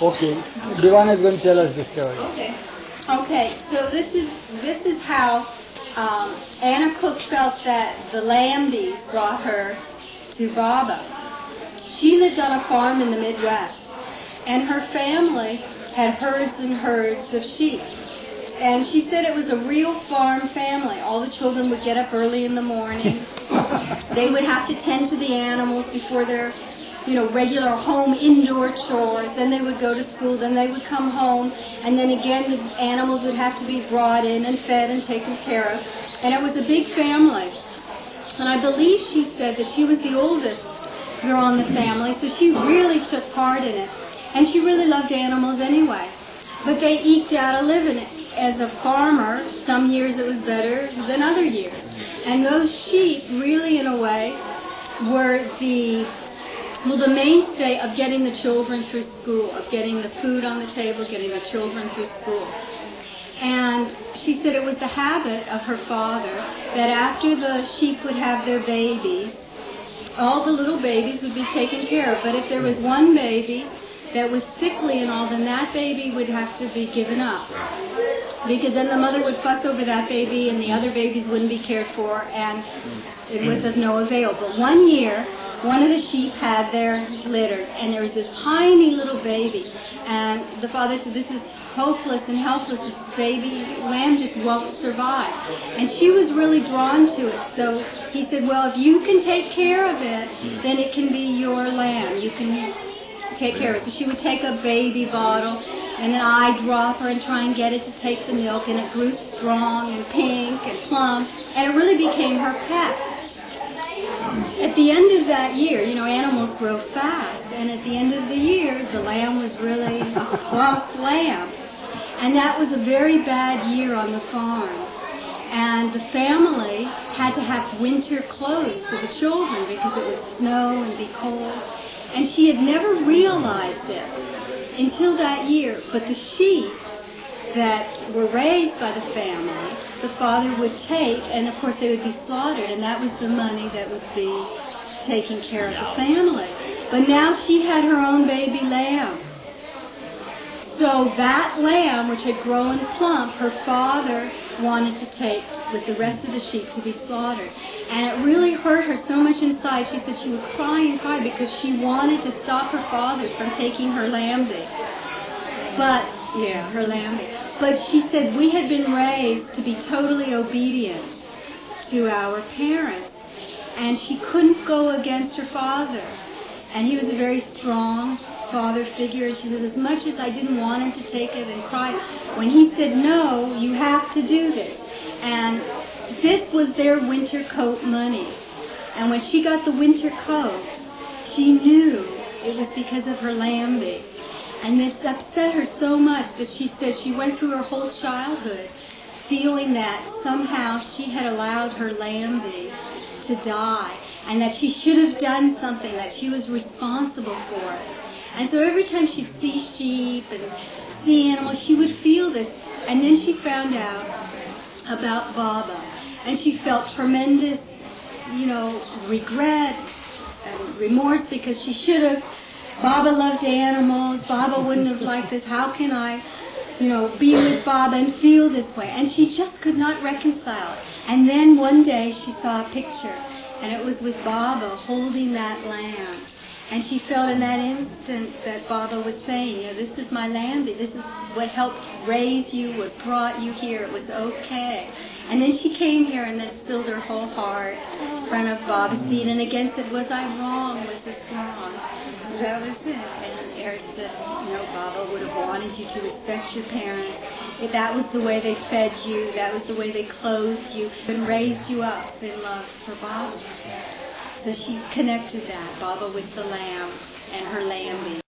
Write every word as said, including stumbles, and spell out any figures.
Okay, Divana is going to tell us the story. Okay. Okay, so this is this is how um, Anna Cook felt that the Lambys brought her to Baba. She lived on a farm in the Midwest, and her family had herds and herds of sheep. And she said it was a real farm family. All the children would get up early in the morning. They would have to tend to the animals before their, you know, regular home indoor chores. Then they would go to school. Then they would come home. And then again, the animals would have to be brought in and fed and taken care of. And it was a big family. And I believe she said that she was the oldest girl in the family, so she really took part in it. And she really loved animals anyway. But they eked out a living. As a farmer, some years it was better than other years. And those sheep really, in a way, were the well, the mainstay of getting the children through school, of getting the food on the table, getting the children through school. And she said it was the habit of her father that after the sheep would have their babies, all the little babies would be taken care of. But if there was one baby that was sickly and all, then that baby would have to be given up. Because then the mother would fuss over that baby and the other babies wouldn't be cared for, and it was of no avail. But one year, one of the sheep had their litters, and there was this tiny little baby. And the father said, this is hopeless and helpless. This baby lamb just won't survive. And she was really drawn to it. So he said, well, if you can take care of it, then it can be your lamb. You can take care of it. So she would take a baby bottle and then eye drop her and try and get it to take the milk, and it grew strong and pink and plump, and it really became her pet. At the end of that year, you know, animals grow fast, and at the end of the year, the lamb was really a plump lamb. And that was a very bad year on the farm. And the family had to have winter clothes for the children because it would snow and be cold. And she had never realized it until that year. But the sheep that were raised by the family, the father would take, and of course they would be slaughtered, and that was the money that would be taking care of the family. But now she had her own baby lamb. So that lamb, which had grown plump, her father wanted to take with the rest of the sheep to be slaughtered. And it really hurt her so much inside. She said she would cry and cry because she wanted to stop her father from taking her lambie. But, yeah, her lambie. But she said we had been raised to be totally obedient to our parents. And she couldn't go against her father. And he was a very strong father figure. And she said, as much as I didn't want him to take it and cry, when he said, no, you have to do this. And this was their winter coat money. And when she got the winter coats, she knew it was because of her lambie. And this upset her so much that she said she went through her whole childhood feeling that somehow she had allowed her lambie to die, and that she should have done something, that she was responsible for it. And so every time she'd see sheep and see animals, she would feel this. And then she found out about Baba, and she felt tremendous, you know, regret and remorse because she should have. Baba loved animals. Baba wouldn't have liked this. How can I, you know, be with Baba and feel this way? And she just could not reconcile it. And then one day she saw a picture, and it was with Baba holding that lamb. And she felt in that instant that Baba was saying, you know, this is my lambie. This is what helped raise you, what brought you here. It was okay. And then she came here and then stilled her whole heart in front of Baba's seat. And again said, was I wrong? Was this wrong? That was it. And Eric said, you know, Baba would have wanted you to respect your parents. If that was the way they fed you. That was the way they clothed you and raised you up in love for Baba. So she connected that, Baba with the lamb and her lambie.